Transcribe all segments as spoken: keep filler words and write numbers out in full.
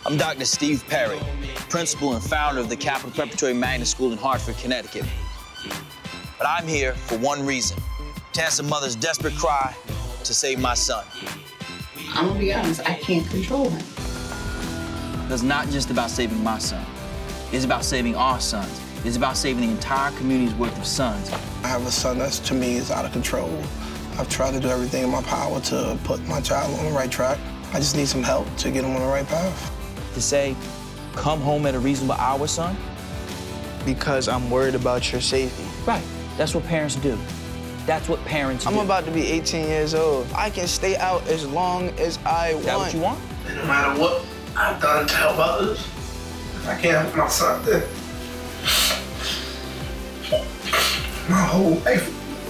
I'm Doctor Steve Perry, principal and founder of the Capital Preparatory Magnet School in Hartford, Connecticut. But I'm here for one reason, to answer mother's desperate cry to save my son. I'm gonna be honest, I can't control him. It's not just about saving my son. It's about saving our sons. It's about saving the entire community's worth of sons. I have a son that's, to me, is out of control. I've tried to do everything in my power to put my child on the right track. I just need some help to get him on the right path. To say, come home at a reasonable hour, son? Because I'm worried about your safety. Right, that's what parents do. That's what parents do. I'm about to be eighteen years old. I can stay out as long as I want. Is that what you want? No matter what I've done to help others, if I can't help my son, then my whole life.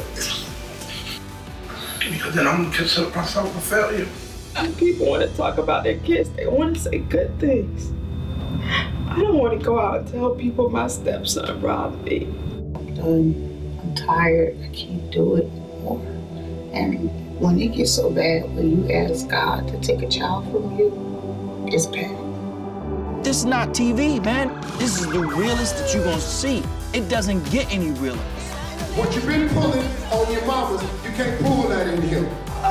Because then I'm gonna consider myself a failure. People want to talk about their kids. They want to say good things. I don't want to go out and tell people my stepson robbed me. I'm done. I'm tired. I can't do it anymore. And when it gets so bad, when you ask God to take a child from you, it's bad. This is not T V, man. This is the realest that you're gonna see. It doesn't get any realer. What you've been pulling on your mamas, you can't pull that in here.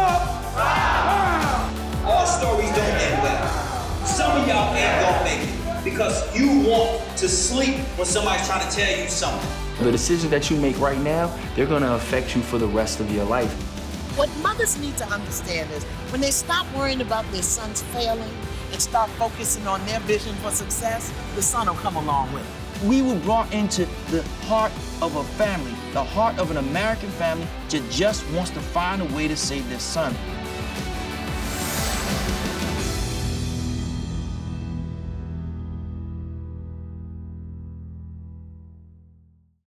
All stories don't end well. Some of y'all ain't gonna make it because you want to sleep when somebody's trying to tell you something. The decisions that you make right now, they're gonna affect you for the rest of your life. What mothers need to understand is when they stop worrying about their sons failing and start focusing on their vision for success, the son will come along with it. We were brought into the heart of a family, the heart of an American family that just wants to find a way to save their son.